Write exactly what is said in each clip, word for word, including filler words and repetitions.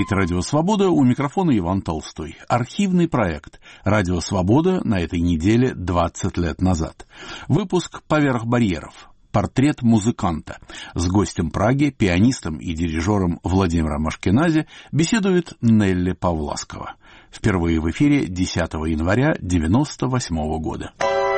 Говорит Радио Свобода, у микрофона Иван Толстой. Архивный проект «Радио Свобода» на этой неделе двадцать лет назад. Выпуск «Поверх барьеров». Портрет музыканта. С гостем Праги, пианистом и дирижером Владимиром Ашкенази беседует Нелли Павласкова. Впервые в эфире десятого января девяносто восьмого года.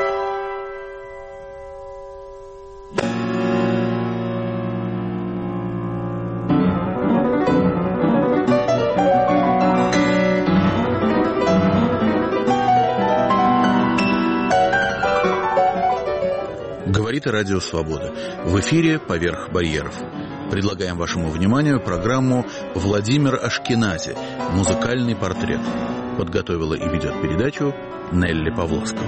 Говорит Радио Свобода. В эфире «Поверх барьеров». Предлагаем вашему вниманию программу «Владимир Ашкенази. Музыкальный портрет». Подготовила и ведет передачу Нелли Павласкова.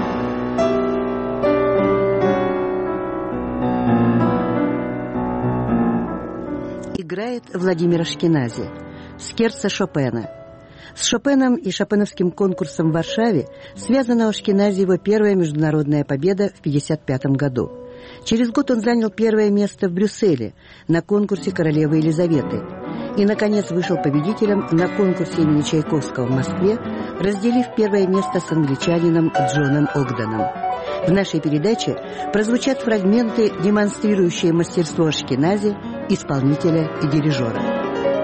Играет Владимир Ашкенази. Скерцо Шопена. С Шопеном и шопеновским конкурсом в Варшаве связана у Ашкенази его первая международная победа в пятьдесят пятом году. Через год он занял первое место в Брюсселе на конкурсе королевы Елизаветы. И, наконец, вышел победителем на конкурсе имени Чайковского в Москве, разделив первое место с англичанином Джоном Огденом. В нашей передаче прозвучат фрагменты, демонстрирующие мастерство Ашкенази, исполнителя и дирижера.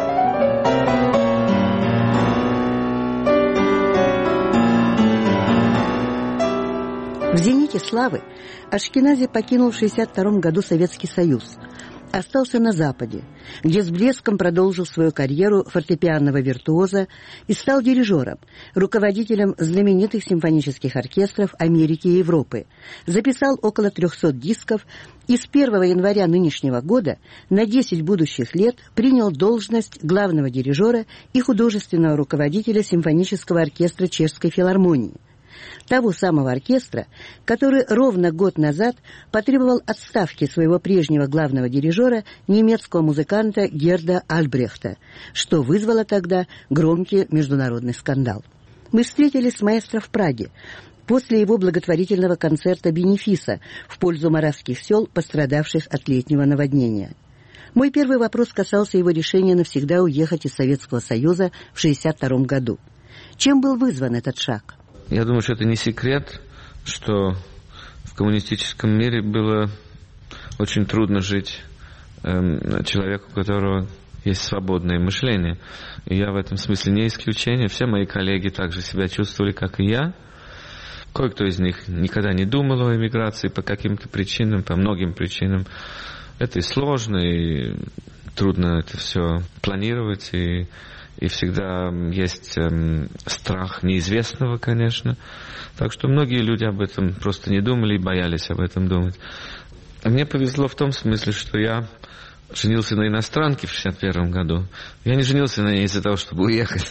В зените славы Ашкенази покинул в шестьдесят втором году Советский Союз, остался на Западе, где с блеском продолжил свою карьеру фортепианного виртуоза и стал дирижером, руководителем знаменитых симфонических оркестров Америки и Европы, записал около трехсот дисков и с первого января нынешнего года на десять будущих лет принял должность главного дирижера и художественного руководителя симфонического оркестра Чешской филармонии. Того самого оркестра, который ровно год назад потребовал отставки своего прежнего главного дирижера, немецкого музыканта Герда Альбрехта, что вызвало тогда громкий международный скандал. Мы встретились с маэстро в Праге после его благотворительного концерта «Бенефиса» в пользу моравских сел, пострадавших от летнего наводнения. Мой первый вопрос касался его решения навсегда уехать из Советского Союза в шестьдесят втором году. Чем был вызван этот шаг? Я думаю, что это не секрет, что в коммунистическом мире было очень трудно жить э, человеку, у которого есть свободное мышление. И я в этом смысле не исключение. Все мои коллеги также себя чувствовали, как и я. Кое-кто из них никогда не думал о эмиграции по каким-то причинам, по многим причинам. Это и сложно, и трудно это все планировать, и... И всегда есть эм, страх неизвестного, конечно. Так что многие люди об этом просто не думали и боялись об этом думать. А мне повезло в том смысле, что я женился на иностранке в шестьдесят первом году. Я не женился на ней из-за того, чтобы уехать.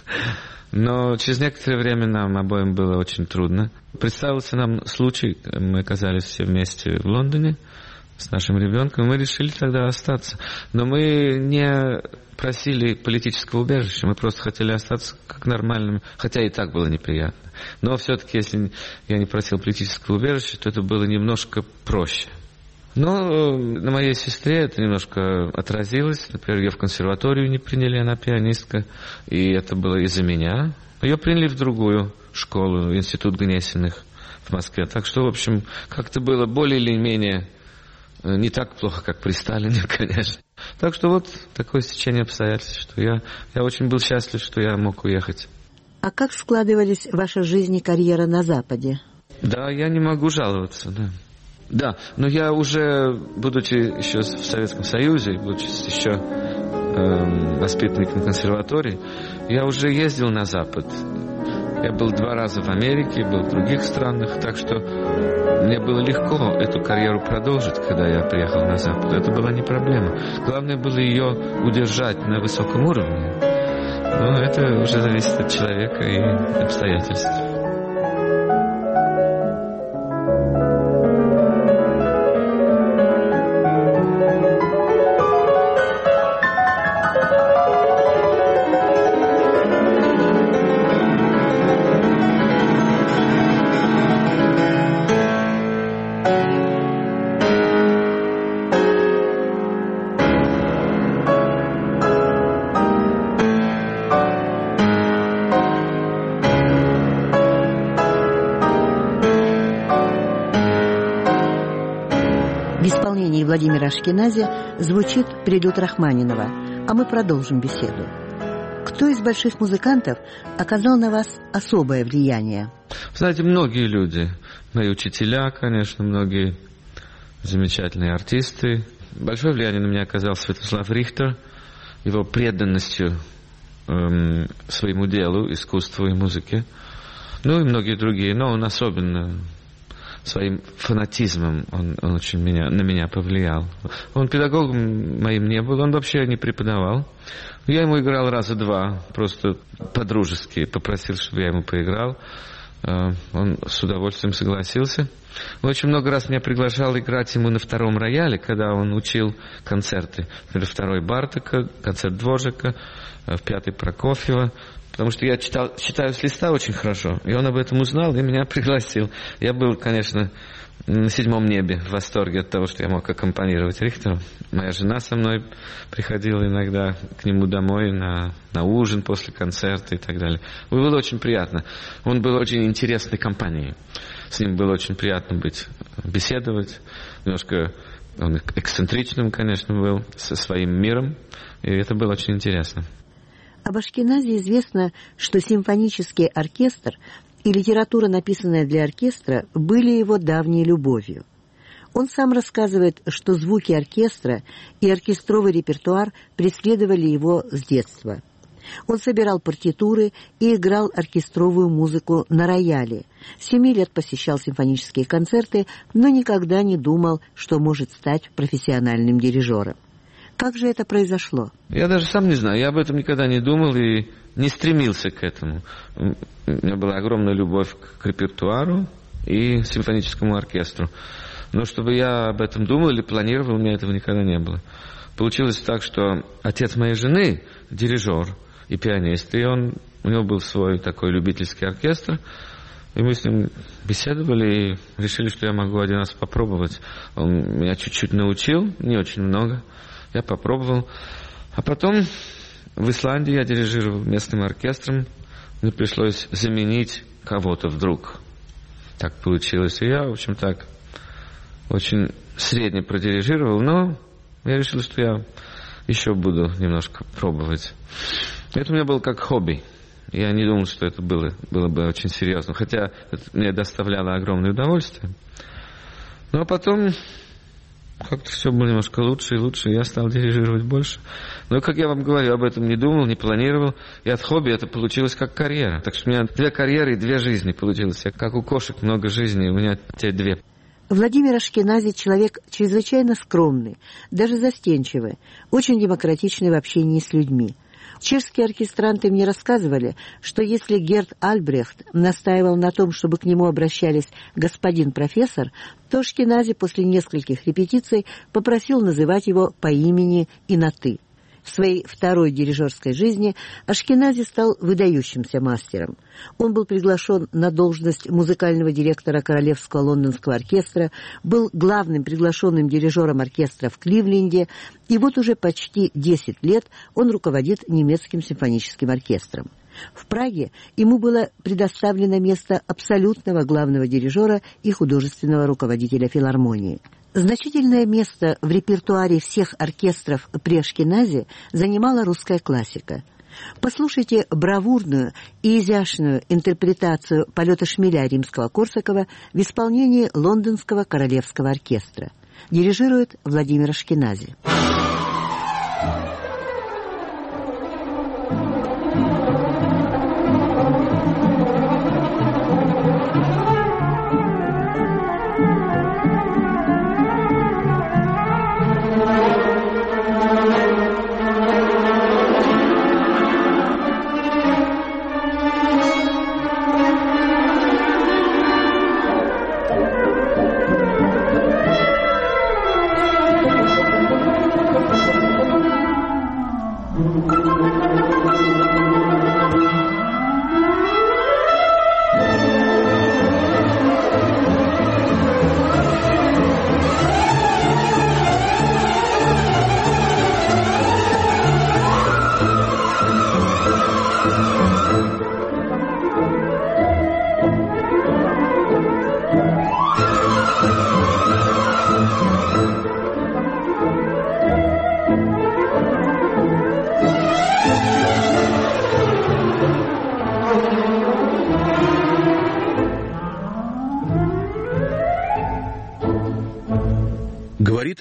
Но через некоторое время нам обоим было очень трудно. Представился нам случай, мы оказались все вместе в Лондоне с нашим ребенком, и мы решили тогда остаться. Но мы не просили политического убежища, мы просто хотели остаться как нормальным, хотя и так было неприятно. Но все-таки, если я не просил политического убежища, то это было немножко проще. Но на моей сестре это немножко отразилось. Например, ее в консерваторию не приняли, она пианистка, и это было из-за меня. Ее приняли в другую школу, Институт Гнесиных в Москве. Так что, в общем, как-то было более или менее не так плохо, как при Сталине, конечно. Так что вот такое стечение обстоятельств, что я, я очень был счастлив, что я мог уехать. А как складывались ваша жизнь и карьера на Западе? Да, я не могу жаловаться, да. Да, но я уже, будучи еще в Советском Союзе, будучи еще э, воспитанником консерватории, я уже ездил на Запад. Я был два раза в Америке, был в других странах, так что мне было легко эту карьеру продолжить, когда я приехал на Запад. Это была не проблема. Главное было ее удержать на высоком уровне. Но это уже зависит от человека и обстоятельств. Владимира Ашкенази звучит прелюд Рахманинова, а мы продолжим беседу. Кто из больших музыкантов оказал на вас особое влияние? Знаете, многие люди. Мои учителя, конечно, многие замечательные артисты. Большое влияние на меня оказал Святослав Рихтер, его преданностью эм, своему делу, искусству и музыке. Ну и многие другие, но он особенно своим фанатизмом он, он очень меня, на меня повлиял. Он педагогом моим не был, он вообще не преподавал. Я ему играл раза два, просто по-дружески попросил, чтобы я ему поиграл. Он с удовольствием согласился. Он очень много раз меня приглашал играть ему на втором рояле, когда он учил концерты. Например, второй Бартака, концерт Дворжака, в пятый Прокофьева. Потому что я читал, читаю с листа очень хорошо. И он об этом узнал и меня пригласил. Я был, конечно, на седьмом небе в восторге от того, что я мог аккомпанировать Рихтеру. Моя жена со мной приходила иногда к нему домой на, на ужин после концерта и так далее. Было очень приятно. Он был очень интересной компанией. С ним было очень приятно быть, беседовать. Немножко он эксцентричным, конечно, был, со своим миром. И это было очень интересно. Об Ашкенази известно, что симфонический оркестр и литература, написанная для оркестра, были его давней любовью. Он сам рассказывает, что звуки оркестра и оркестровый репертуар преследовали его с детства. Он собирал партитуры и играл оркестровую музыку на рояле. С семи лет посещал симфонические концерты, но никогда не думал, что может стать профессиональным дирижером. Как же это произошло? Я даже сам не знаю. Я об этом никогда не думал и не стремился к этому. У меня была огромная любовь к репертуару и симфоническому оркестру. Но чтобы я об этом думал или планировал, у меня этого никогда не было. Получилось так, что отец моей жены дирижер и пианист, и он, у него был свой такой любительский оркестр. И мы с ним беседовали и решили, что я могу один раз попробовать. Он меня чуть-чуть научил, не очень много. Я попробовал. А потом в Исландии я дирижировал местным оркестром. Мне пришлось заменить кого-то вдруг. Так получилось. И я, в общем, так очень средне продирижировал, но я решил, что я еще буду немножко пробовать. Это у меня было как хобби. Я не думал, что это было, было бы очень серьезно. Хотя это мне доставляло огромное удовольствие. Ну, а потом как-то все было немножко лучше и лучше, и я стал дирижировать больше. Но, как я вам говорю, об этом не думал, не планировал. И от хобби это получилось как карьера. Так что у меня две карьеры и две жизни получилось. Как у кошек много жизней, у меня те две. Владимир Ашкенази человек чрезвычайно скромный, даже застенчивый, очень демократичный в общении с людьми. Чешские оркестранты мне рассказывали, что если Герт Альбрехт настаивал на том, чтобы к нему обращались господин профессор, то Ашкенази после нескольких репетиций попросил называть его по имени и на «ты». В своей второй дирижерской жизни Ашкенази стал выдающимся мастером. Он был приглашен на должность музыкального директора Королевского лондонского оркестра, был главным приглашенным дирижером оркестра в Кливленде, и вот уже почти десять лет он руководит немецким симфоническим оркестром. В Праге ему было предоставлено место абсолютного главного дирижера и художественного руководителя филармонии. Значительное место в репертуаре всех оркестров при Ашкенази занимала русская классика. Послушайте бравурную и изящную интерпретацию полета шмеля Римского-Корсакова в исполнении Лондонского королевского оркестра. Дирижирует Владимир Ашкенази.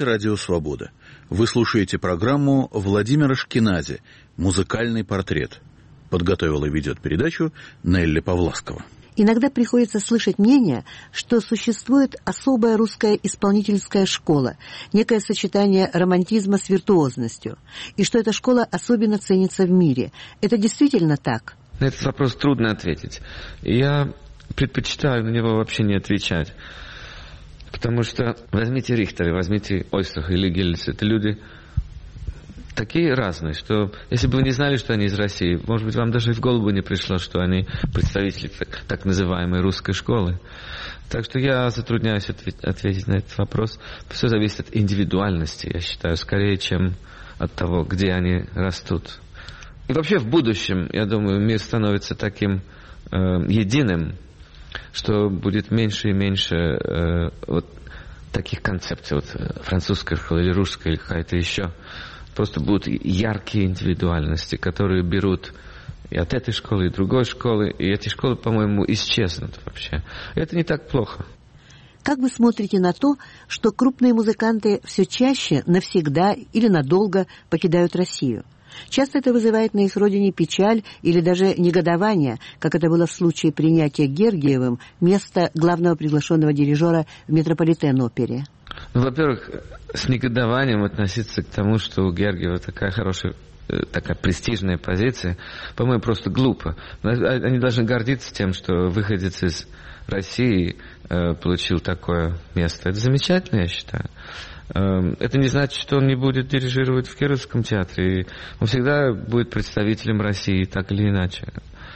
Это «Радио Свобода». Вы слушаете программу Владимира Ашкенази «Музыкальный портрет». Подготовила и ведет передачу Нелли Павласкова. Иногда приходится слышать мнение, что существует особая русская исполнительская школа, некое сочетание романтизма с виртуозностью, и что эта школа особенно ценится в мире. Это действительно так? На этот вопрос трудно ответить. Я предпочитаю на него вообще не отвечать. Потому что возьмите Рихтера, возьмите Ойстраха или Гельца. Это люди такие разные, что если бы вы не знали, что они из России, может быть, вам даже и в голову не пришло, что они представители так, так называемой русской школы. Так что я затрудняюсь ответить, ответить на этот вопрос. Все зависит от индивидуальности, я считаю, скорее, чем от того, где они растут. И вообще в будущем, я думаю, мир становится таким э, единым, что будет меньше и меньше э, вот таких концепций, вот французская школа или русская, или какая-то еще. Просто будут яркие индивидуальности, которые берут и от этой школы, и другой школы, и эти школы, по-моему, исчезнут вообще. И это не так плохо. Как вы смотрите на то, что крупные музыканты все чаще навсегда или надолго покидают Россию? Часто это вызывает на их родине печаль или даже негодование, как это было в случае принятия Гергиевым места главного приглашенного дирижера в Метрополитен-опере. Ну, во-первых, с негодованием относиться к тому, что у Гергиева такая хорошая, такая престижная позиция, по-моему, просто глупо. Они должны гордиться тем, что выходец из России э, получил такое место. Это замечательно, я считаю. Это не значит, что он не будет дирижировать в Кировском театре. Он всегда будет представителем России, так или иначе,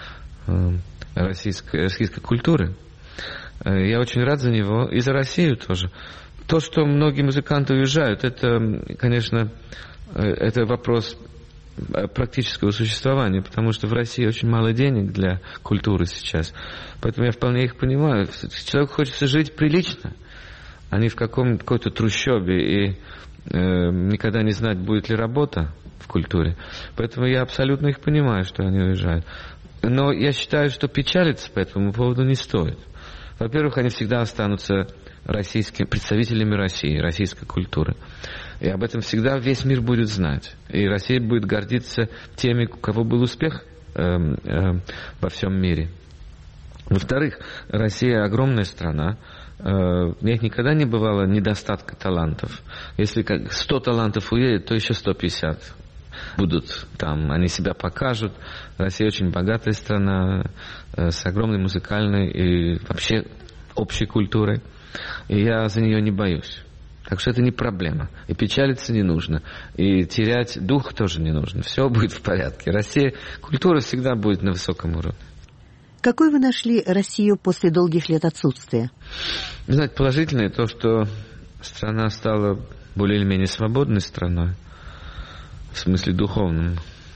российской, российской культуры. Я очень рад за него и за Россию тоже. То, что многие музыканты уезжают, это, конечно, это вопрос практического существования, потому что в России очень мало денег для культуры сейчас. Поэтому я вполне их понимаю. Человеку хочется жить прилично, а не в каком, какой-то трущобе и э, никогда не знать, будет ли работа в культуре. Поэтому я абсолютно их понимаю, что они уезжают. Но я считаю, что печалиться по этому поводу не стоит. Во-первых, они всегда останутся российскими представителями России, российской культуры. И об этом всегда весь мир будет знать. И Россия будет гордиться теми, у кого был успех э, э, во всем мире. Во-вторых, Россия огромная страна. В них никогда не бывало недостатка талантов. Если как сто талантов уедет, то еще сто пятьдесят будут там. Они себя покажут. Россия очень богатая страна с огромной музыкальной и вообще общей культурой. И я за нее не боюсь. Так что это не проблема. И печалиться не нужно. И терять дух тоже не нужно. Все будет в порядке. Россия, культура всегда будет на высоком уровне. Какой вы нашли Россию после долгих лет отсутствия? Знаете, положительное то, что страна стала более или менее свободной страной, в смысле духовном,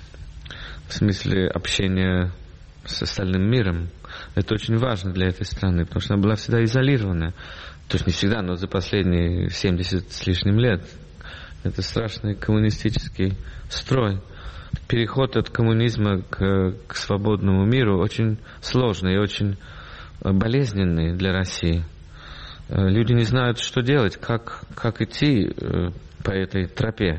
в смысле общения с остальным миром. Это очень важно для этой страны, потому что она была всегда изолированная. То есть не всегда, но за последние семьдесят с лишним лет. Это страшный коммунистический строй. Переход от коммунизма к, к свободному миру очень сложный и очень болезненный для России. Люди не знают, что делать, как, как идти по этой тропе.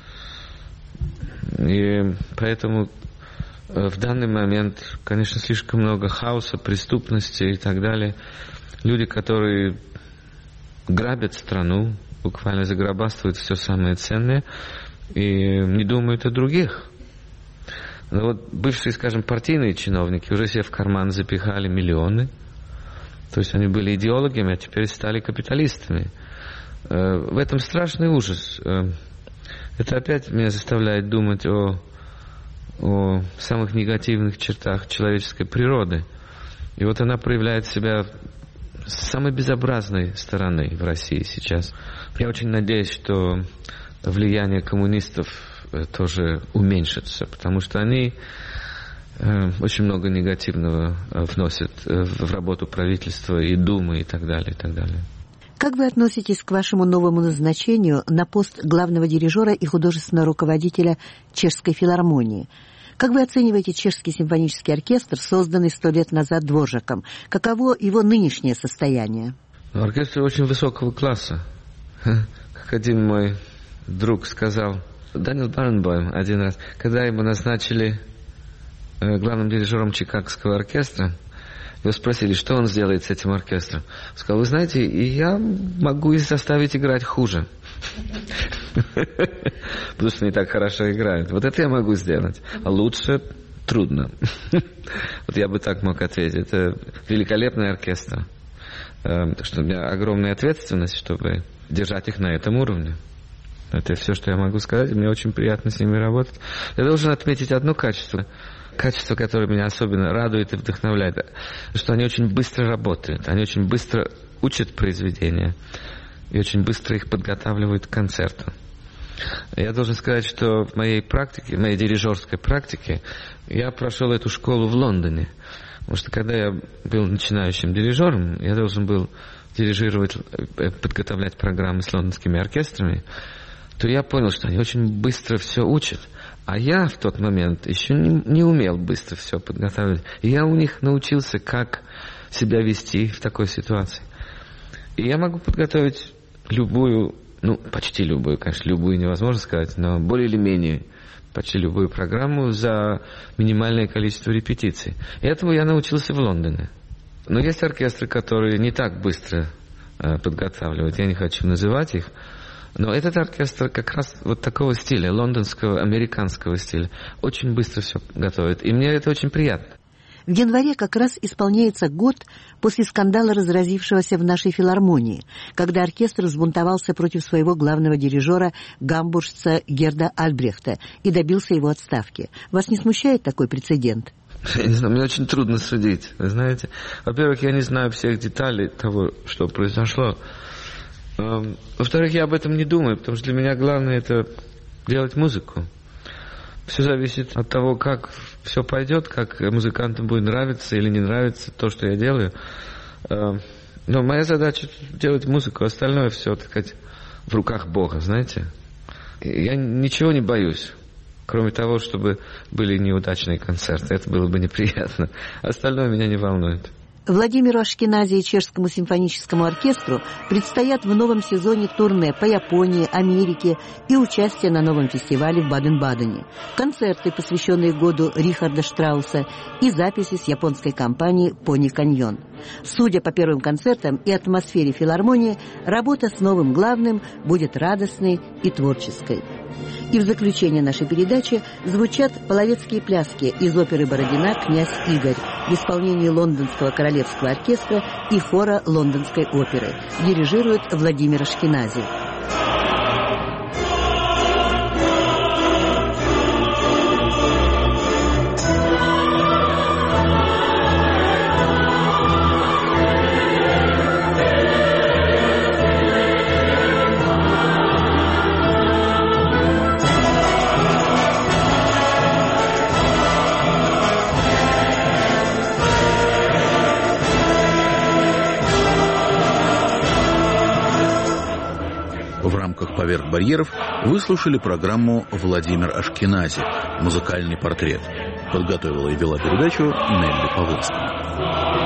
И поэтому в данный момент, конечно, слишком много хаоса, преступности и так далее. Люди, которые грабят страну, буквально заграбастывают все самое ценное и не думают о других. Но вот бывшие, скажем, партийные чиновники уже себе в карман запихали миллионы. То есть они были идеологами, а теперь стали капиталистами. В этом страшный ужас. Это опять меня заставляет думать о, о самых негативных чертах человеческой природы. И вот она проявляет себя с самой безобразной стороны в России сейчас. Я очень надеюсь, что влияние коммунистов тоже уменьшится, потому что они э, очень много негативного вносят в работу правительства и Думы и так далее, и так далее. Как вы относитесь к вашему новому назначению на пост главного дирижера и художественного руководителя Чешской филармонии? Как вы оцениваете Чешский симфонический оркестр, созданный сто лет назад Дворжаком? Каково его нынешнее состояние? Оркестр очень высокого класса. как один мой друг сказал, Даниэл Баренбойм один раз, когда ему назначили главным дирижером Чикагского оркестра, его спросили, что он сделает с этим оркестром. Он сказал, вы знаете, я могу их заставить играть хуже. Потому что они так хорошо играют. Вот это я могу сделать. А лучше трудно. Вот я бы так мог ответить. Это великолепный оркестр. Так что у меня огромная ответственность, чтобы держать их на этом уровне. Это все, что я могу сказать. Мне очень приятно с ними работать. Я должен отметить одно качество. Качество, которое меня особенно радует и вдохновляет. Что они очень быстро работают. Они очень быстро учат произведения. И очень быстро их подготавливают к концерту. Я должен сказать, что в моей практике, в моей дирижерской практике, я прошел эту школу в Лондоне. Потому что когда я был начинающим дирижером, я должен был дирижировать, подготовлять программы с лондонскими оркестрами, то я понял, что они очень быстро все учат. А я в тот момент еще не, не умел быстро все подготавливать. И я у них научился, как себя вести в такой ситуации. И я могу подготовить любую, ну, почти любую, конечно, любую невозможно сказать, но более или менее почти любую программу за минимальное количество репетиций. И этому я научился в Лондоне. Но есть оркестры, которые не так быстро э, подготавливают. Я не хочу называть их. Но этот оркестр как раз вот такого стиля, лондонского, американского стиля, очень быстро все готовит. И мне это очень приятно. В январе как раз исполняется год после скандала, разразившегося в нашей филармонии, когда оркестр взбунтовался против своего главного дирижера, гамбуржца Герда Альбрехта, и добился его отставки. Вас не смущает такой прецедент? Я не знаю, мне очень трудно судить, вы знаете. Во-первых, я не знаю всех деталей того, что произошло. Во-вторых, я об этом не думаю, потому что для меня главное это делать музыку. Все зависит от того, как все пойдет, как музыкантам будет нравиться или не нравиться то, что я делаю. Но моя задача делать музыку, остальное все, так сказать, в руках Бога, знаете. Я ничего не боюсь, кроме того, чтобы были неудачные концерты. Это было бы неприятно. Остальное меня не волнует. Владимиру Ашкенази и Чешскому симфоническому оркестру предстоят в новом сезоне турне по Японии, Америке и участие на новом фестивале в Баден-Бадене, концерты, посвященные году Рихарда Штрауса, и записи с японской компанией «Пони Каньон». Судя по первым концертам и атмосфере филармонии, работа с новым главным будет радостной и творческой. И в заключение нашей передачи звучат половецкие пляски из оперы Бородина «Князь Игорь» в исполнении Лондонского королевского оркестра и хора Лондонской оперы. Дирижирует Владимир Ашкенази. «Поверх барьеров» вы слушали программу «Владимир Ашкенази. Музыкальный портрет». Подготовила и вела передачу Нелли Павловская.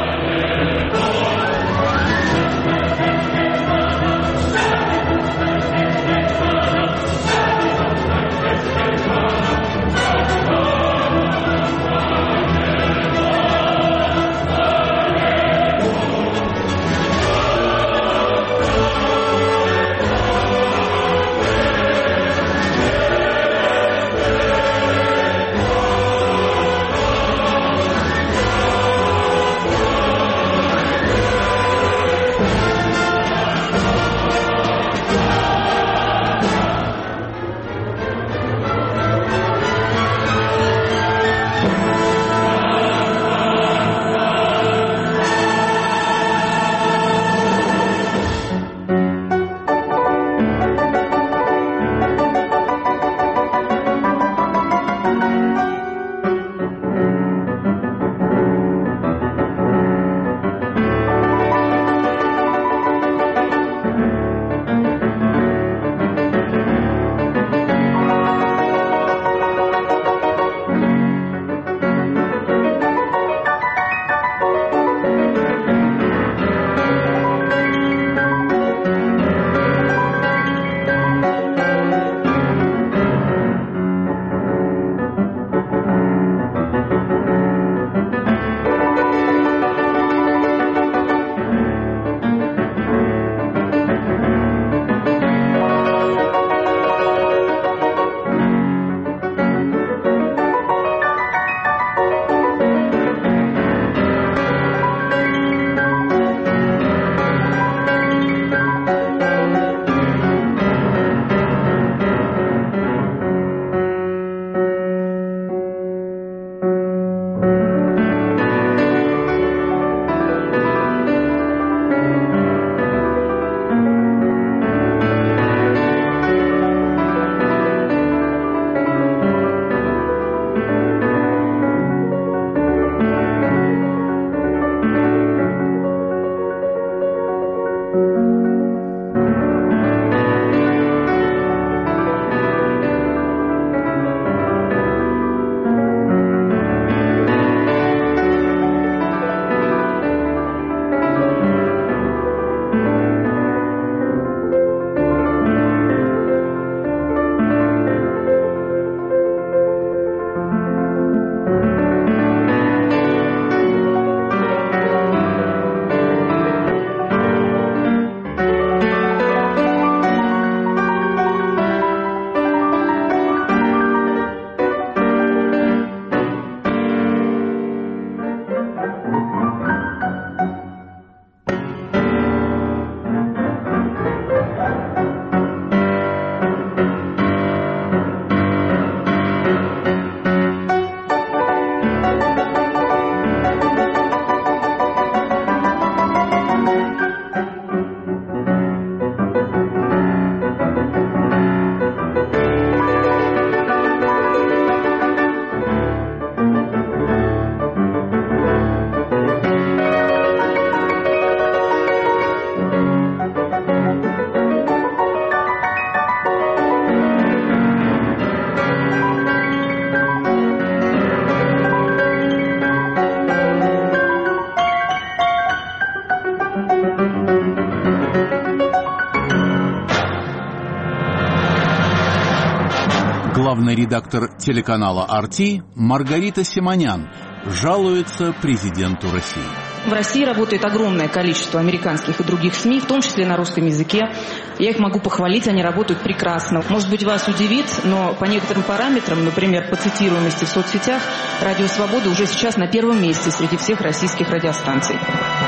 главный редактор телеканала эр тэ Маргарита Симонян жалуется президенту России. В России работает огромное количество американских и других СМИ, в том числе на русском языке. Я их могу похвалить, они работают прекрасно. Может быть, вас удивит, но по некоторым параметрам, например, по цитируемости в соцсетях, «Радио Свобода» уже сейчас на первом месте среди всех российских радиостанций.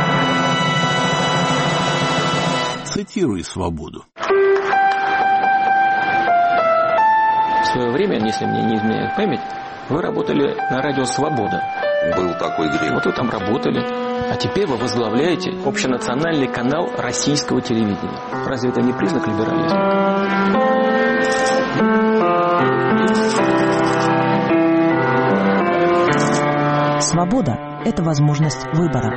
Цитируй «Свободу». В свое время, если мне не изменяет память, вы работали на радио «Свобода». Был такой грех. Вот вы там работали. А теперь вы возглавляете общенациональный канал российского телевидения. Разве это не признак либерализма? Свобода – это возможность выбора.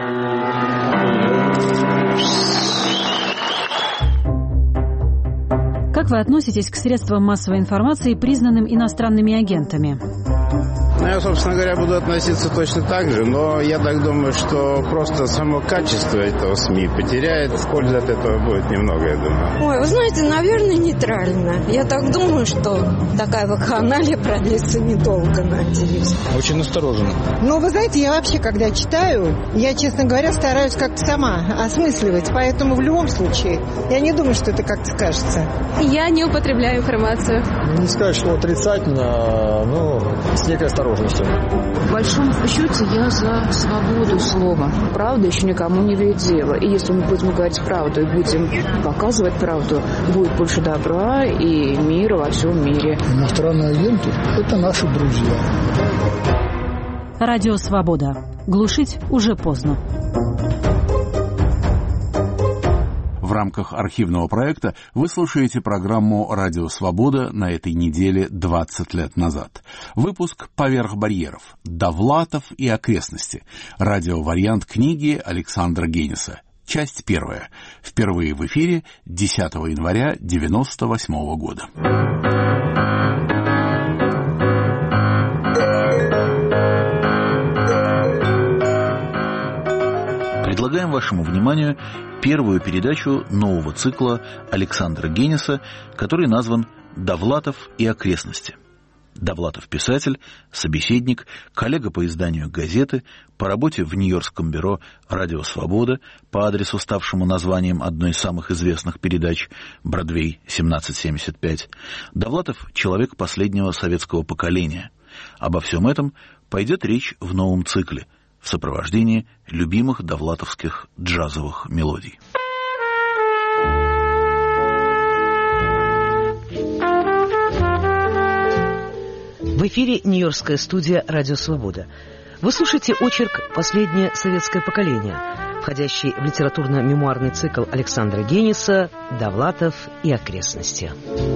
Как вы относитесь к средствам массовой информации, признанным иностранными агентами? Ну, я, собственно говоря, буду относиться точно так же, но я так думаю, что просто само качество этого СМИ потеряет, пользы от этого будет немного, я думаю. Ой, вы знаете, наверное, нейтрально. Я так думаю, что такая вакханалия продлится недолго, надеюсь. Очень настороженно. Ну, вы знаете, я вообще, когда читаю, я, честно говоря, стараюсь как-то сама осмысливать, поэтому в любом случае я не думаю, что это как-то скажется. Я не употребляю информацию. Не сказать, что отрицательно, но с некой осторожностью. В большом счете я за свободу слова. Правда еще никому не ведет дело. И если мы будем говорить правду и будем показывать правду, будет больше добра и мира во всем мире. Иностранные агенты – это наши друзья. Радио «Свобода». Глушить уже поздно. В рамках архивного проекта вы слушаете программу «Радио Свобода» на этой неделе двадцать лет назад. Выпуск «Поверх барьеров. Довлатов и окрестности». Радиовариант книги Александра Гениса. Часть первая. Впервые в эфире десятого января девяносто восьмого года. Предлагаем вашему вниманию первую передачу нового цикла Александра Гениса, который назван «Довлатов и окрестности». Довлатов – писатель, собеседник, коллега по изданию газеты, по работе в Нью-Йоркском бюро «Радио Свобода», по адресу, ставшему названием одной из самых известных передач «Бродвей семнадцать семьдесят пять». Довлатов – человек последнего советского поколения. Обо всем этом пойдет речь в новом цикле в сопровождении любимых довлатовских джазовых мелодий. В эфире Нью-Йоркская студия «Радио Свобода». Вы слушаете очерк «Последнее советское поколение», входящий в литературно-мемуарный цикл Александра Гениса «Довлатов и окрестности».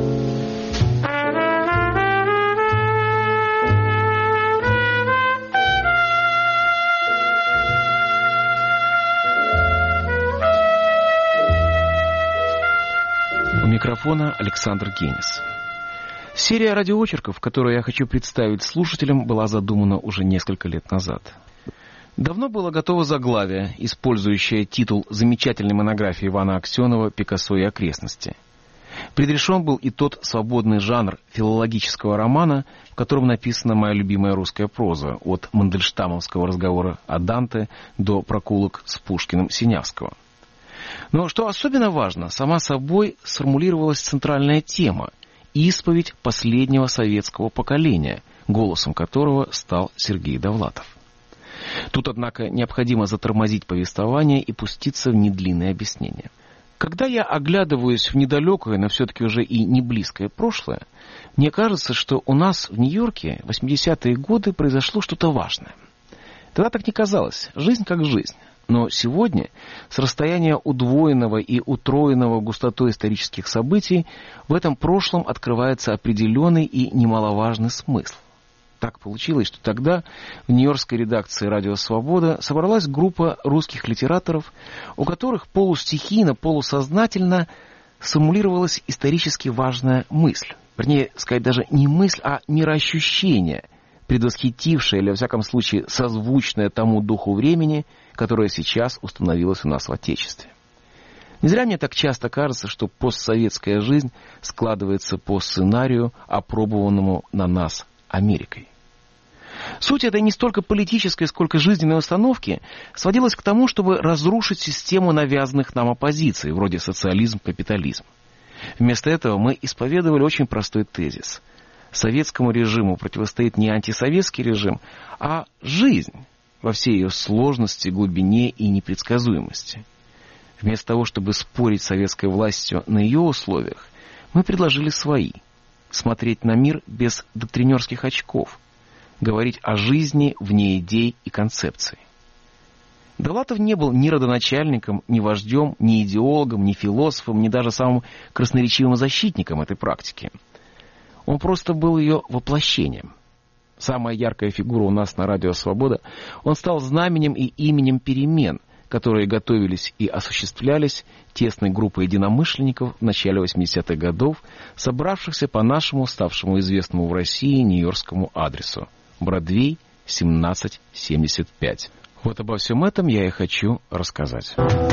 У микрофона Александр Генис. Серия радиоочерков, которую я хочу представить слушателям, была задумана уже несколько лет назад. Давно было готово заглавие, использующее титул замечательной монографии Ивана Аксенова «Пикассо и окрестности». Предрешен был и тот свободный жанр филологического романа, в котором написана моя любимая русская проза, от мандельштамовского разговора о Данте до проколок с Пушкиным Синявского. Но что особенно важно, сама собой сформулировалась центральная тема – исповедь последнего советского поколения, голосом которого стал Сергей Довлатов. Тут, однако, необходимо затормозить повествование и пуститься в недлинные объяснения. Когда я оглядываюсь в недалекое, но все-таки уже и не близкое прошлое, мне кажется, что у нас в Нью-Йорке в восьмидесятые годы произошло что-то важное. Тогда так не казалось, жизнь как жизнь. Но сегодня, с расстояния удвоенного и утроенного густотой исторических событий, в этом прошлом открывается определенный и немаловажный смысл. Так получилось, что тогда в нью-йоркской редакции «Радио Свобода» собралась группа русских литераторов, у которых полустихийно, полусознательно сформулировалась исторически важная мысль. Вернее, сказать даже не мысль, а мироощущение, предвосхитившее, или, во всяком случае, созвучное тому духу времени, которое сейчас установилось у нас в Отечестве. Не зря мне так часто кажется, что постсоветская жизнь складывается по сценарию, опробованному на нас Америкой. Суть этой не столько политической, сколько жизненной установки сводилась к тому, чтобы разрушить систему навязанных нам оппозиций, вроде социализм-капитализм. Вместо этого мы исповедовали очень простой тезис. Советскому режиму противостоит не антисоветский режим, а жизнь во всей ее сложности, глубине и непредсказуемости. Вместо того, чтобы спорить с советской властью на ее условиях, мы предложили свои. Смотреть на мир без доктринерских очков. Говорить о жизни вне идей и концепций. Довлатов не был ни родоначальником, ни вождем, ни идеологом, ни философом, ни даже самым красноречивым защитником этой практики. Он просто был ее воплощением. Самая яркая фигура у нас на радио «Свобода», он стал знаменем и именем перемен, которые готовились и осуществлялись тесной группой единомышленников в начале восьмидесятых годов, собравшихся по нашему, ставшему известному в России, нью-йоркскому адресу. Бродвей, семнадцать семьдесят пять. Вот обо всем этом я и хочу рассказать.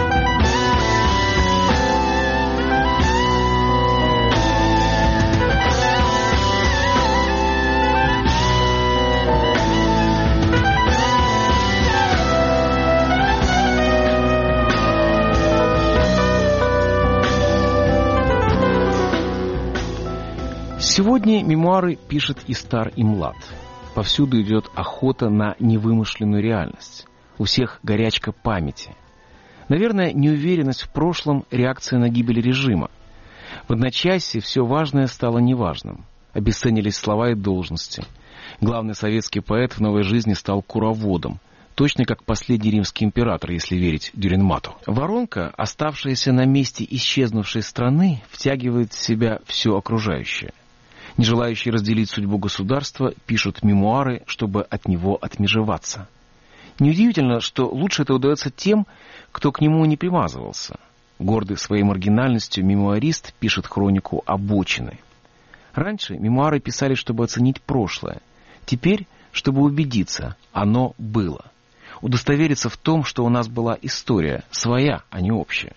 Сегодня мемуары пишет и стар, и млад. Повсюду идет охота на невымышленную реальность. У всех горячка памяти. Наверное, неуверенность в прошлом – реакция на гибель режима. В одночасье все важное стало неважным. Обесценились слова и должности. Главный советский поэт в новой жизни стал куроводом. Точно как последний римский император, если верить Дюренмату. Воронка, оставшаяся на месте исчезнувшей страны, втягивает в себя все окружающее. Не желающие разделить судьбу государства пишут мемуары, чтобы от него отмежеваться. Неудивительно, что лучше это удается тем, кто к нему не примазывался. Гордый своей маргинальностью мемуарист пишет хронику обочины. Раньше мемуары писали, чтобы оценить прошлое. Теперь, чтобы убедиться, оно было. Удостовериться в том, что у нас была история, своя, а не общая.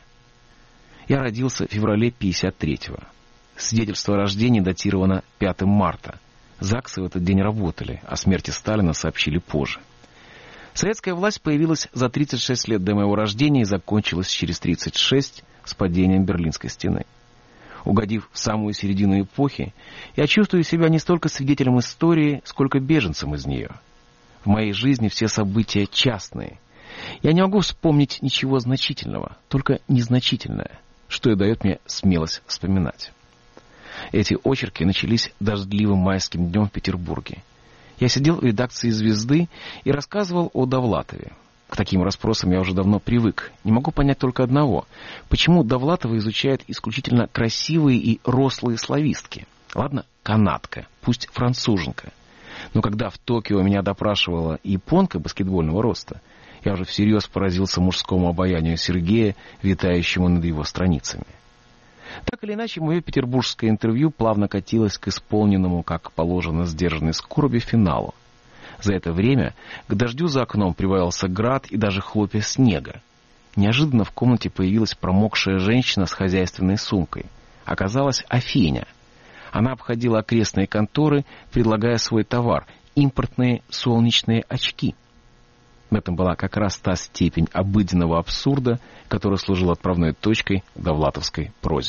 Я родился в феврале пятьдесят третьего. Свидетельство о рождении датировано пятого марта. ЗАГСы в этот день работали, о смерти Сталина сообщили позже. Советская власть появилась за тридцать шесть лет до моего рождения и закончилась через тридцать шесть с падением Берлинской стены. Угодив в самую середину эпохи, я чувствую себя не столько свидетелем истории, сколько беженцем из нее. В моей жизни все события частные. Я не могу вспомнить ничего значительного, только незначительное, что и дает мне смелость вспоминать. Эти очерки начались дождливым майским днем в Петербурге. Я сидел в редакции «Звезды» и рассказывал о Довлатове. К таким расспросам я уже давно привык. Не могу понять только одного. Почему Довлатова изучают исключительно красивые и рослые славистки? Ладно, канадка, пусть француженка. Но когда в Токио меня допрашивала японка баскетбольного роста, я уже всерьез поразился мужскому обаянию Сергея, витающему над его страницами. Так или иначе, мое петербургское интервью плавно катилось к исполненному, как положено, сдержанной скорби финалу. За это время к дождю за окном прибавился град и даже хлопья снега. Неожиданно в комнате появилась промокшая женщина с хозяйственной сумкой. Оказалась Афеня. Она обходила окрестные конторы, предлагая свой товар – импортные солнечные очки. В этом была как раз та степень обыденного абсурда, которая служила отправной точкой в довлатовской прозе.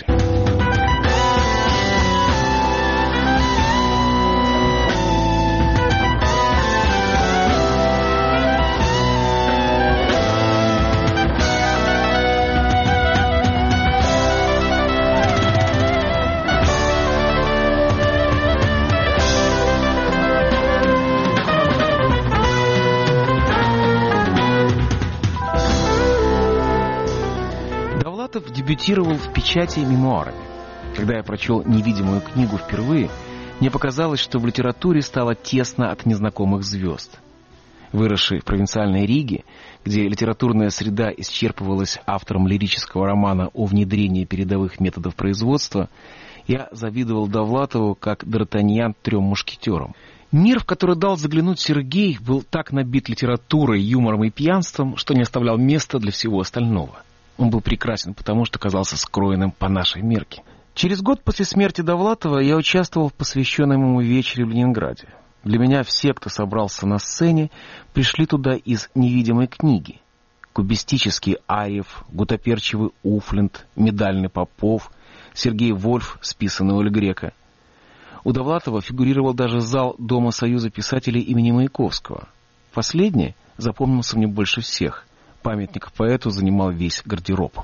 Дебютировал в печати мемуарами. Когда я прочел «Невидимую книгу» впервые, мне показалось, что в литературе стало тесно от незнакомых звезд. Выросший в провинциальной Риге, где литературная среда исчерпывалась автором лирического романа о внедрении передовых методов производства, я завидовал Довлатову как Д'Артаньян трем мушкетерам. Мир, в который дал заглянуть Сергей, был так набит литературой, юмором и пьянством, что не оставлял места для всего остального. Он был прекрасен, потому что казался скроенным по нашей мерке. Через год после смерти Довлатова я участвовал в посвященном ему вечере в Ленинграде. Для меня все, кто собрался на сцене, пришли туда из невидимой книги. Кубистический Арьев, гутоперчивый Уфлинд, медальный Попов, Сергей Вольф, списанный Оль Грека. У Довлатова фигурировал даже зал Дома Союза писателей имени Маяковского. Последний запомнился мне больше всех. Памятник поэту занимал весь гардероб.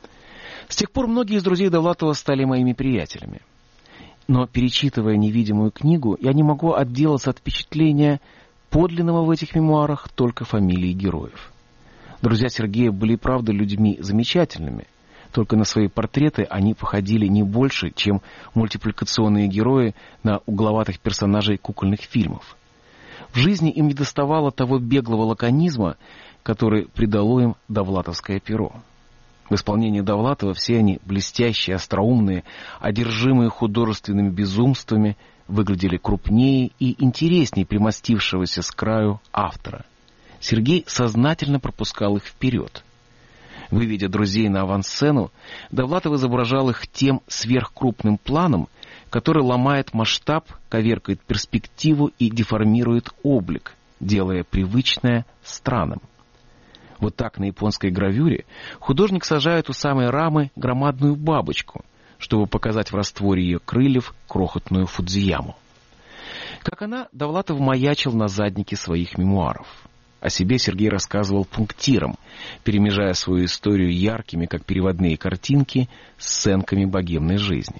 С тех пор многие из друзей Довлатова стали моими приятелями. Но, перечитывая невидимую книгу, я не могу отделаться от впечатления подлинного в этих мемуарах только фамилии героев. Друзья Сергея были, правда, людьми замечательными. Только на свои портреты они походили не больше, чем мультипликационные герои на угловатых персонажей кукольных фильмов. В жизни им недоставало того беглого лаконизма, который придало им довлатовское перо. В исполнении Довлатова все они, блестящие, остроумные, одержимые художественными безумствами, выглядели крупнее и интереснее примостившегося с краю автора. Сергей сознательно пропускал их вперед. Выведя друзей на авансцену, Довлатов изображал их тем сверхкрупным планом, который ломает масштаб, коверкает перспективу и деформирует облик, делая привычное странным. Вот так на японской гравюре художник сажает у самой рамы громадную бабочку, чтобы показать в растворе ее крыльев крохотную Фудзияму. Как она, Довлатов маячил на заднике своих мемуаров. О себе Сергей рассказывал пунктиром, перемежая свою историю яркими, как переводные картинки, сценками богемной жизни.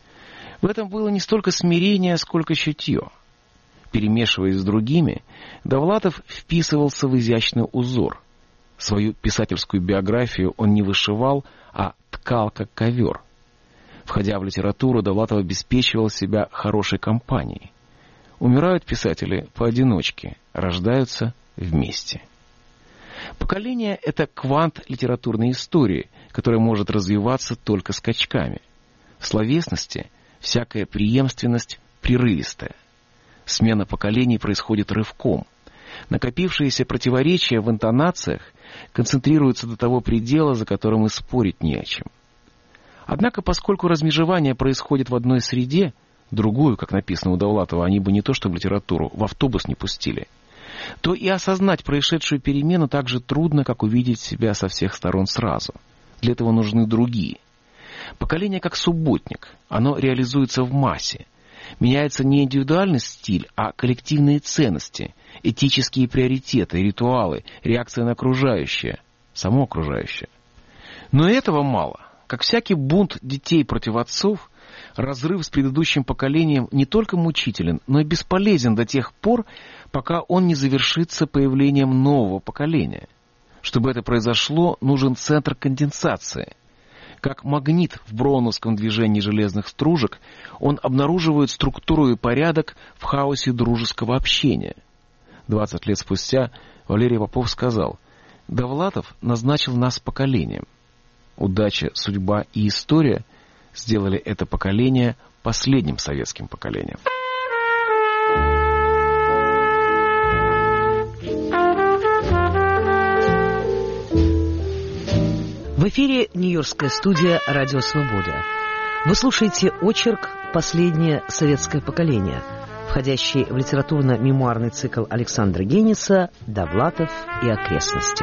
В этом было не столько смирение, сколько чутье. Перемешиваясь с другими, Довлатов вписывался в изящный узор. Свою писательскую биографию он не вышивал, а ткал как ковер. Входя в литературу, Довлатов обеспечивал себя хорошей компанией. Умирают писатели поодиночке, рождаются вместе. Поколение — это квант литературной истории, который может развиваться только скачками. В словесности всякая преемственность прерывистая. Смена поколений происходит рывком. Накопившиеся противоречия в интонациях концентрируются до того предела, за которым и спорить не о чем. Однако, поскольку размежевание происходит в одной среде, другую, как написано у Довлатова, они бы не то что в литературу, в автобус не пустили, то и осознать происшедшую перемену так же трудно, как увидеть себя со всех сторон сразу. Для этого нужны другие. Поколение как субботник, оно реализуется в массе. Меняется не индивидуальный стиль, а коллективные ценности, этические приоритеты, ритуалы, реакция на окружающее, само окружающее. Но этого мало. Как всякий бунт детей против отцов, разрыв с предыдущим поколением не только мучителен, но и бесполезен до тех пор, пока он не завершится появлением нового поколения. Чтобы это произошло, нужен центр конденсации. Как магнит в броуновском движении железных стружек, он обнаруживает структуру и порядок в хаосе дружеского общения. Двадцать лет спустя Валерий Попов сказал: «Довлатов назначил нас поколением. Удача, судьба и история сделали это поколение последним советским поколением». В эфире Нью-Йоркская студия «Радио Свобода». Вы слушаете очерк «Последнее советское поколение», входящий в литературно-мемуарный цикл Александра Гениса «Довлатов и окрестности».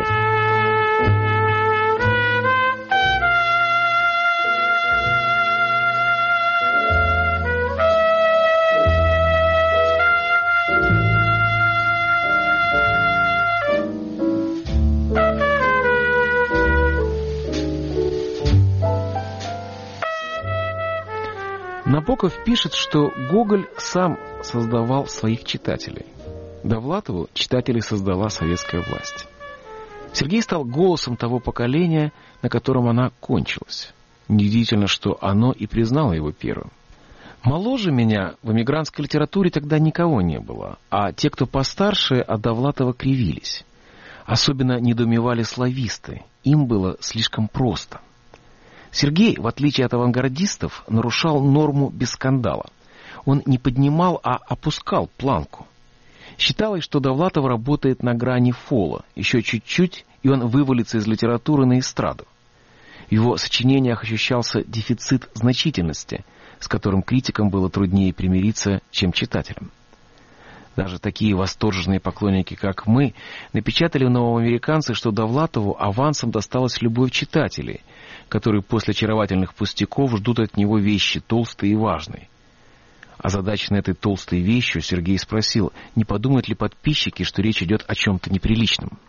Набоков пишет, что Гоголь сам создавал своих читателей. Довлатову читателей создала советская власть. Сергей стал голосом того поколения, на котором она кончилась. Неудивительно, что оно и признало его первым. Моложе меня в эмигрантской литературе тогда никого не было, а те, кто постарше, от Довлатова кривились. Особенно недоумевали слависты, им было слишком просто. Сергей, в отличие от авангардистов, нарушал норму без скандала. Он не поднимал, а опускал планку. Считалось, что Довлатов работает на грани фола. Еще чуть-чуть, и он вывалится из литературы на эстраду. В его сочинениях ощущался дефицит значительности, с которым критикам было труднее примириться, чем читателям. Даже такие восторженные поклонники, как мы, напечатали в «Новоамериканце», что Довлатову авансом досталась любовь читателей, которые после очаровательных пустяков ждут от него вещи толстые и важные. Озадаченный этой толстой вещью, Сергей спросил, не подумают ли подписчики, что речь идет о чем-то неприличном.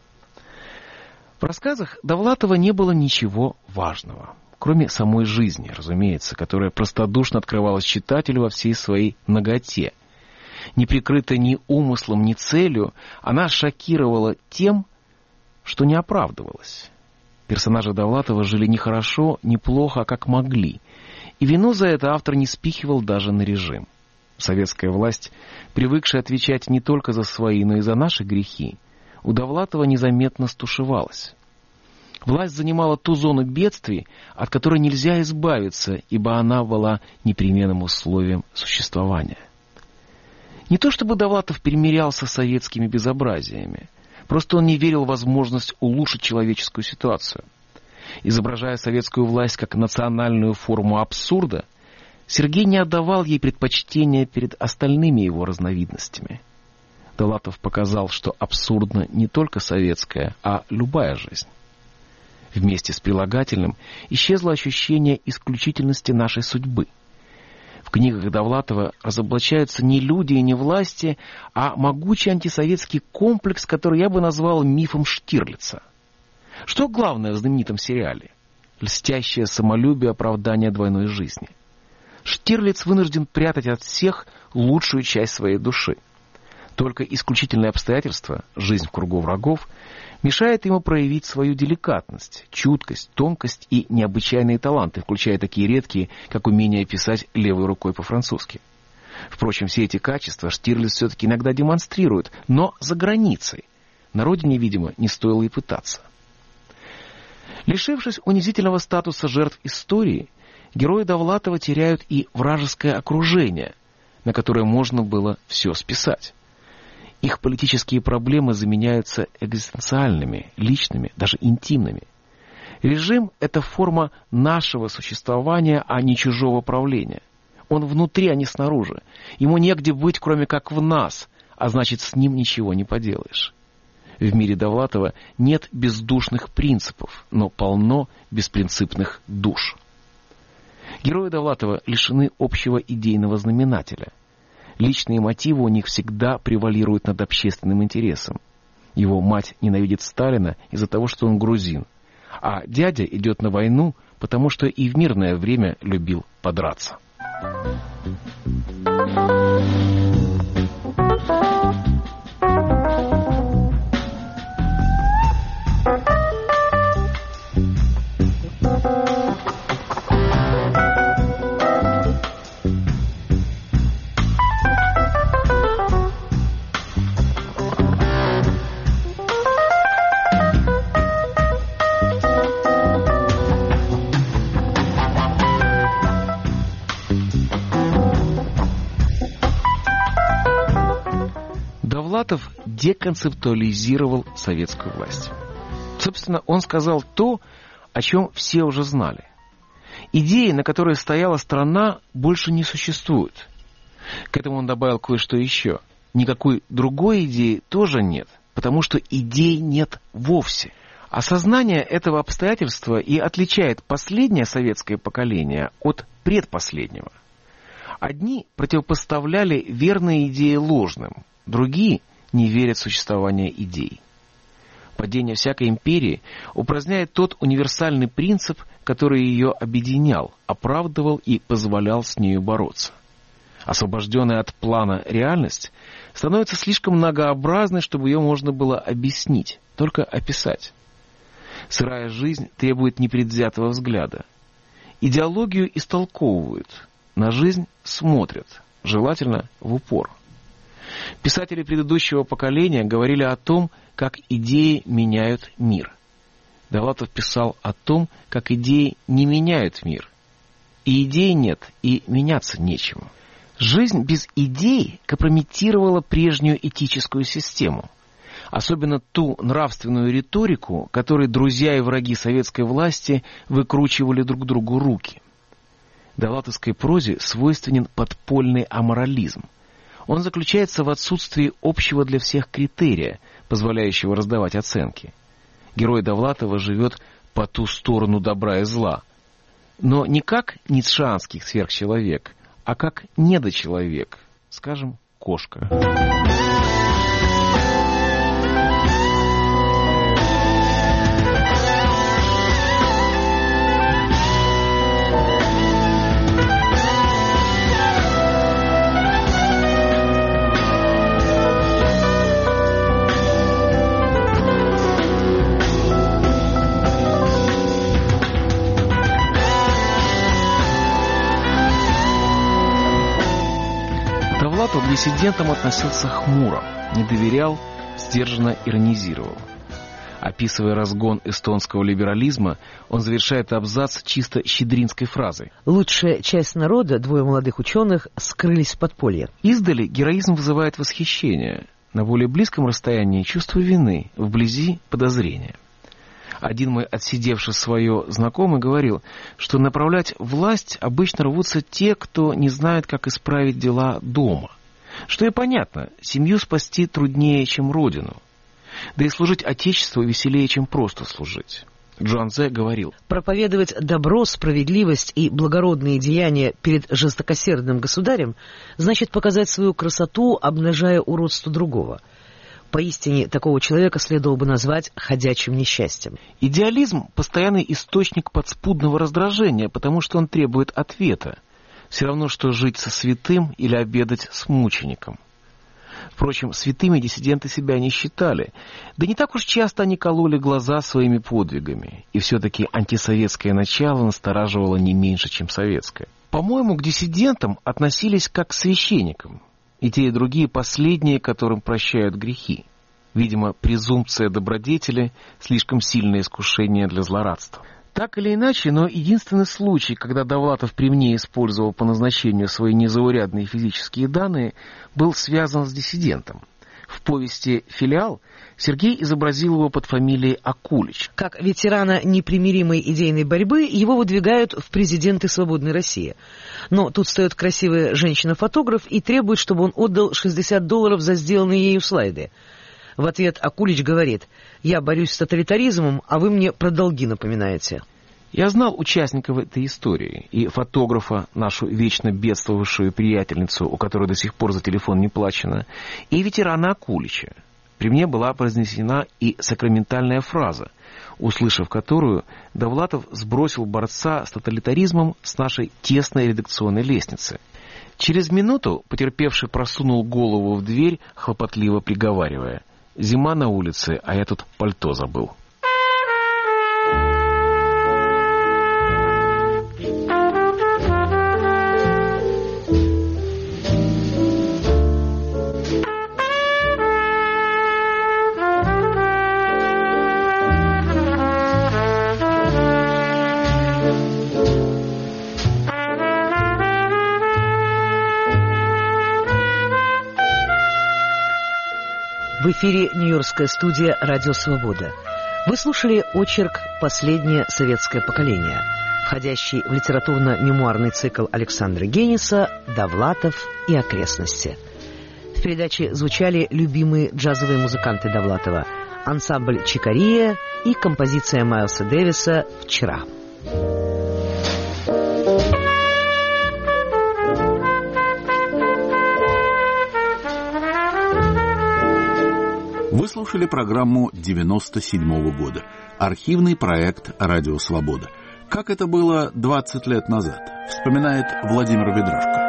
В рассказах Довлатова не было ничего важного, кроме самой жизни, разумеется, которая простодушно открывалась читателю во всей своей наготе. Не прикрыта ни умыслом, ни целью, она шокировала тем, что не оправдывалась. Персонажи Довлатова жили не хорошо, не плохо, а как могли, и вину за это автор не спихивал даже на режим. Советская власть, привыкшая отвечать не только за свои, но и за наши грехи, у Довлатова незаметно стушевалась. Власть занимала ту зону бедствий, от которой нельзя избавиться, ибо она была непременным условием существования. Не то чтобы Довлатов примирялся с советскими безобразиями, просто он не верил в возможность улучшить человеческую ситуацию. Изображая советскую власть как национальную форму абсурда, Сергей не отдавал ей предпочтения перед остальными его разновидностями. Довлатов показал, что абсурдна не только советская, а любая жизнь. Вместе с прилагательным исчезло ощущение исключительности нашей судьбы. В книгах Довлатова разоблачаются не люди и не власти, а могучий антисоветский комплекс, который я бы назвал мифом Штирлица. Что главное в знаменитом сериале? Льстящее самолюбие оправдания двойной жизни. Штирлиц вынужден прятать от всех лучшую часть своей души. Только исключительные обстоятельства, жизнь в кругу врагов, мешает ему проявить свою деликатность, чуткость, тонкость и необычайные таланты, включая такие редкие, как умение писать левой рукой по-французски. Впрочем, все эти качества Штирлиц все-таки иногда демонстрирует, но за границей. На родине, видимо, не стоило и пытаться. Лишившись унизительного статуса жертв истории, герои Довлатова теряют и вражеское окружение, на которое можно было все списать. Их политические проблемы заменяются экзистенциальными, личными, даже интимными. Режим – это форма нашего существования, а не чужого правления. Он внутри, а не снаружи. Ему негде быть, кроме как в нас, а значит, с ним ничего не поделаешь. В мире Довлатова нет бездушных принципов, но полно беспринципных душ. Герои Довлатова лишены общего идейного знаменателя. Личные мотивы у них всегда превалируют над общественным интересом. Его мать ненавидит Сталина из-за того, что он грузин, а дядя идет на войну, потому что и в мирное время любил подраться. Довлатов деконцептуализировал советскую власть. Собственно, он сказал то, о чем все уже знали. Идеи, на которой стояла страна, больше не существуют. К этому он добавил кое-что еще. Никакой другой идеи тоже нет, потому что идей нет вовсе. Осознание этого обстоятельства и отличает последнее советское поколение от предпоследнего. Одни противопоставляли верные идеи ложным, другие не верят в существование идей. Падение всякой империи упраздняет тот универсальный принцип, который ее объединял, оправдывал и позволял с нею бороться. Освобожденная от плана реальность становится слишком многообразной, чтобы ее можно было объяснить, только описать. Сырая жизнь требует непредвзятого взгляда. Идеологию истолковывают, на жизнь смотрят, желательно в упор. Писатели предыдущего поколения говорили о том, как идеи меняют мир. Довлатов писал о том, как идеи не меняют мир. И идей нет, и меняться нечему. Жизнь без идей компрометировала прежнюю этическую систему. особенно ту нравственную риторику, которой друзья и враги советской власти выкручивали друг другу руки. Довлатовской прозе свойственен подпольный аморализм. Он заключается в отсутствии общего для всех критерия, позволяющего раздавать оценки. Герой Довлатова живет по ту сторону добра и зла. Но не как ницшеанский сверхчеловек, а как недочеловек, скажем, кошка. Довлатов к диссидентам относился хмуро, не доверял, сдержанно иронизировал. Описывая разгон эстонского либерализма, он завершает абзац чисто щедринской фразой. Лучшая часть народа, двое молодых ученых, скрылись в подполье. Издали героизм вызывает восхищение. На более близком расстоянии чувство вины, вблизи подозрения. Один мой отсидевший свое знакомый говорил, что направлять власть обычно рвутся те, кто не знает, как исправить дела дома. Что и понятно, семью спасти труднее, чем родину. Да и служить Отечеству веселее, чем просто служить. Джуанзе говорил: проповедовать добро, справедливость и благородные деяния перед жестокосердным государем значит показать свою красоту, обнажая уродство другого. Поистине, такого человека следовало бы назвать ходячим несчастьем. Идеализм – постоянный источник подспудного раздражения, потому что он требует ответа. Все равно, что жить со святым или обедать с мучеником. Впрочем, святыми диссиденты себя не считали. Да не так уж часто они кололи глаза своими подвигами. И все-таки антисоветское начало настораживало не меньше, чем советское. По-моему, к диссидентам относились как к священникам. И те, и другие последние, которым прощают грехи. Видимо, презумпция добродетели – слишком сильное искушение для злорадства. Так или иначе, но единственный случай, когда Довлатов при мне использовал по назначению свои незаурядные физические данные, был связан с диссидентом. В повести «Филиал» Сергей изобразил его под фамилией Акулич. Как ветерана непримиримой идейной борьбы его выдвигают в президенты «Свободной России». Но тут встает красивая женщина-фотограф и требует, чтобы он отдал шестьдесят долларов за сделанные ею слайды. В ответ Акулич говорит: «Я борюсь с тоталитаризмом, а вы мне про долги напоминаете». Я знал участников этой истории, и фотографа, нашу вечно бедствовавшую приятельницу, у которой до сих пор за телефон не плачено, и ветерана Акулича. При мне была произнесена и сакраментальная фраза, услышав которую, Довлатов сбросил борца с тоталитаризмом с нашей тесной редакционной лестницы. Через минуту потерпевший просунул голову в дверь, хлопотливо приговаривая: «Зима на улице, а я тут пальто забыл». В эфире Нью-Йоркская студия «Радио Свобода». Вы слушали очерк «Последнее советское поколение», входящий в литературно-мемуарный цикл Александра Гениса «Довлатов и окрестности». В передаче звучали любимые джазовые музыканты Довлатова, ансамбль «Чикария» и композиция Майлса Дэвиса «Вчера». Вы слушали программу девяносто седьмого года. Архивный проект «Радио Свобода». Как это было двадцать лет назад, вспоминает Владимир Ведрашко.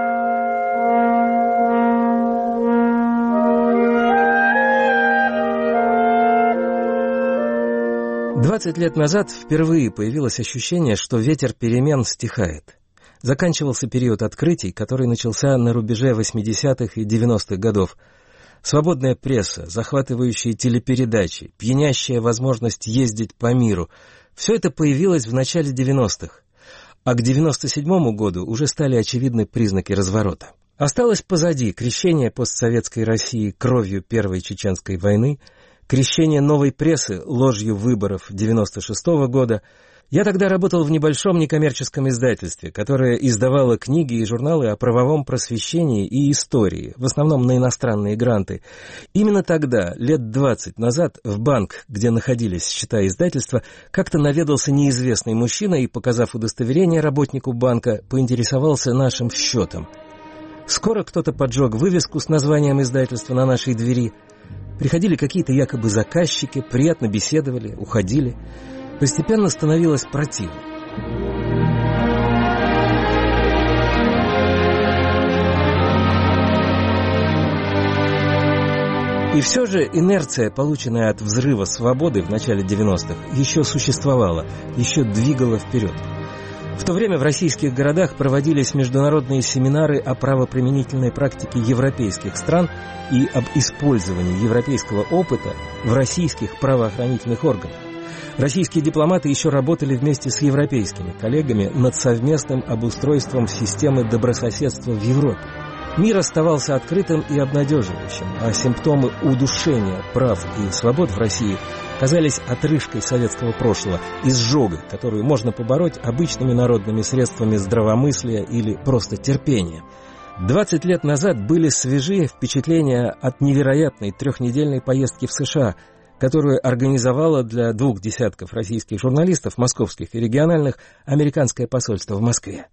Двадцать лет назад впервые появилось ощущение, что ветер перемен стихает. Заканчивался период открытий, который начался на рубеже восьмидесятых и девяностых годов. Свободная пресса, захватывающие телепередачи, пьянящая возможность ездить по миру – все это появилось в начале девяностых. А к девяносто седьмому году уже стали очевидны признаки разворота. Осталось позади крещение постсоветской России кровью Первой Чеченской войны, крещение новой прессы ложью выборов девяносто шестого года. Я тогда работал в небольшом некоммерческом издательстве, которое издавало книги и журналы о правовом просвещении и истории, в основном на иностранные гранты. Именно тогда, лет двадцать назад, в банк, где находились счета издательства, как-то наведался неизвестный мужчина и, показав удостоверение работнику банка, поинтересовался нашим счетом. Скоро кто-то поджег вывеску с названием издательства на нашей двери. Приходили какие-то якобы заказчики, приятно беседовали, уходили. Постепенно становилось противно. И все же инерция, полученная от взрыва свободы в начале девяностых, еще существовала, еще двигала вперед. В то время в российских городах проводились международные семинары о правоприменительной практике европейских стран и об использовании европейского опыта в российских правоохранительных органах. Российские дипломаты еще работали вместе с европейскими коллегами над совместным обустройством системы добрососедства в Европе. Мир оставался открытым и обнадеживающим, а симптомы удушения прав и свобод в России казались отрыжкой советского прошлого, изжогой, которую можно побороть обычными народными средствами здравомыслия или просто терпения. двадцать лет назад были свежие впечатления от невероятной трехнедельной поездки в США, которую организовало для двух десятков российских журналистов, московских и региональных, американское посольство в Москве.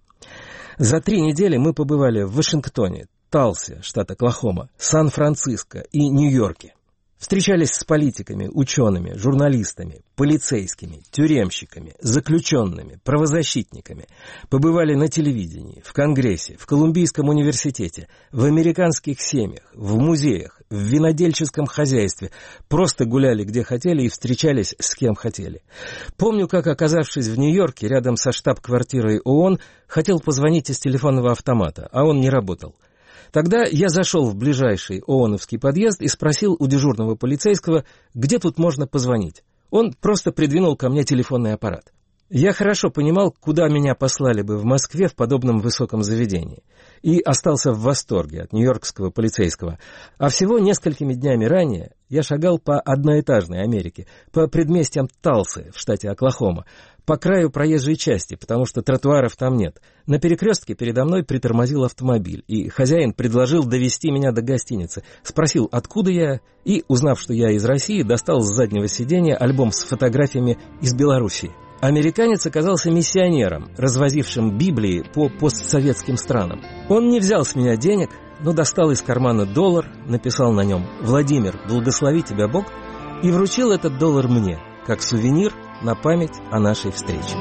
За три недели мы побывали в Вашингтоне, Талсе, штат Оклахома, Сан-Франциско и Нью-Йорке. Встречались с политиками, учеными, журналистами, полицейскими, тюремщиками, заключенными, правозащитниками. Побывали на телевидении, в Конгрессе, в Колумбийском университете, в американских семьях, в музеях, в винодельческом хозяйстве. Просто гуляли где хотели и встречались с кем хотели. Помню, как, оказавшись в Нью-Йорке, рядом со штаб-квартирой ООН, хотел позвонить из телефонного автомата, а он не работал. Тогда я зашел в ближайший ООНовский подъезд и спросил у дежурного полицейского, где тут можно позвонить. Он просто придвинул ко мне телефонный аппарат. Я хорошо понимал, куда меня послали бы в Москве в подобном высоком заведении. И остался в восторге от нью-йоркского полицейского. А всего несколькими днями ранее я шагал по одноэтажной Америке, по предместьям Талсы в штате Оклахома, по краю проезжей части, потому что тротуаров там нет. На перекрестке передо мной притормозил автомобиль, и хозяин предложил довезти меня до гостиницы. Спросил, откуда я, и, узнав, что я из России, достал с заднего сиденья альбом с фотографиями из Белоруссии. Американец оказался миссионером, развозившим Библии по постсоветским странам. Он не взял с меня денег, но достал из кармана доллар, написал на нем «Владимир, благослови тебя Бог», и вручил этот доллар мне, как сувенир на память о нашей встрече.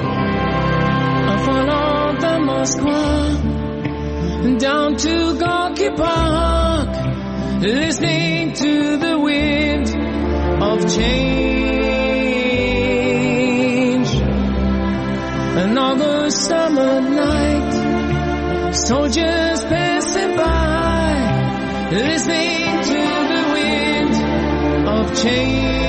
Down to Gorky Park, listening to the wind of change. An August summer night, soldiers passing by, listening to the wind of change.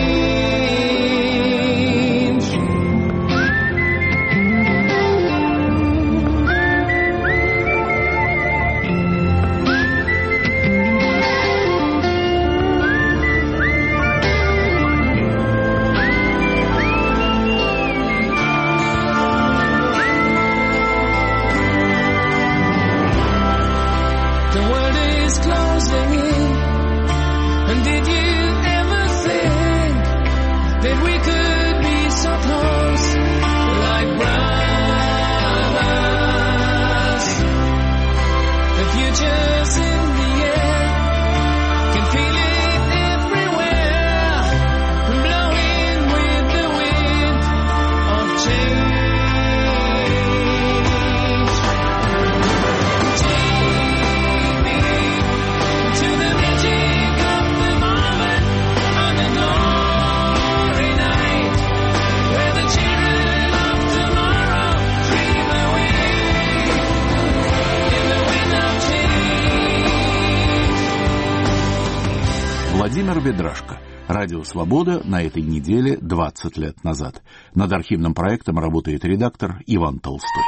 Владимир Ведрашко. Радио «Свобода» на этой неделе двадцать лет назад. Над архивным проектом работает редактор Иван Толстой.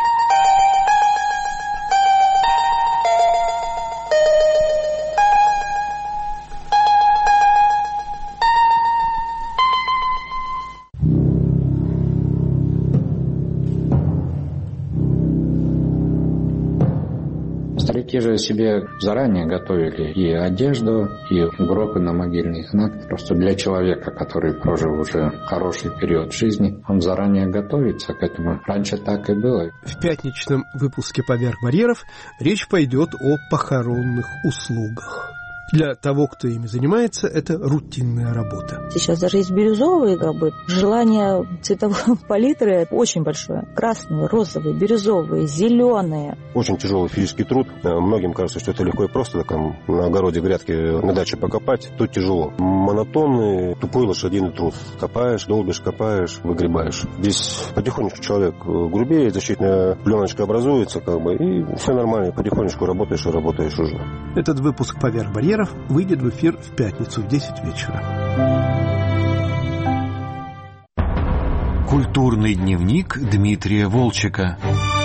Старики же себе заранее готовили и одежду, и гроб, и на могильный знак. Просто для человека, который прожил уже хороший период жизни, он заранее готовится к этому. Раньше так и было. В пятничном выпуске «Поверх барьеров» речь пойдет о похоронных услугах. Для того, кто ими занимается, это рутинная работа. Сейчас даже есть бирюзовые гробы. Желание цветовой палитры очень большое. Красные, розовые, бирюзовые, зеленые. Очень тяжелый физический труд. Многим кажется, что это легко и просто. Так, на огороде грядки на даче покопать. Тут тяжело. Монотонный, тупой лошадиный труд. Копаешь, долбишь, копаешь, выгребаешь. Здесь потихонечку человек грубеет, защитная пленочка образуется, как бы, и все нормально. Потихонечку работаешь и работаешь уже. Этот выпуск «Поверх барьеров» выйдет в эфир в пятницу в десять вечера. Культурный дневник Дмитрия Волчека.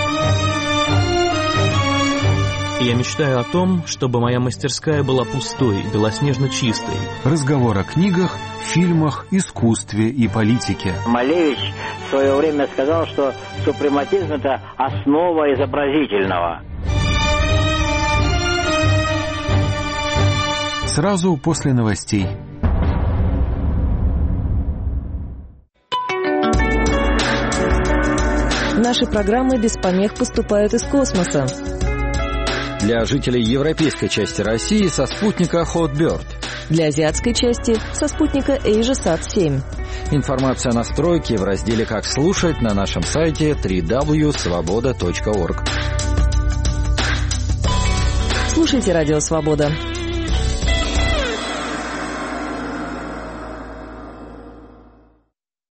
Я мечтаю о том, чтобы моя мастерская была пустой, белоснежно чистой. Разговор о книгах, фильмах, искусстве и политике. Малевич в свое время сказал, что супрематизм – это основа изобразительного. Сразу после новостей. Наши программы без помех поступают из космоса. Для жителей европейской части России со спутника Hotbird. Для азиатской части со спутника AsiaSat семь. Информация о настройке в разделе «Как слушать» на нашем сайте дабл-ю дабл ю дабл ю точка свобода точка орг. Слушайте «Радио Свобода».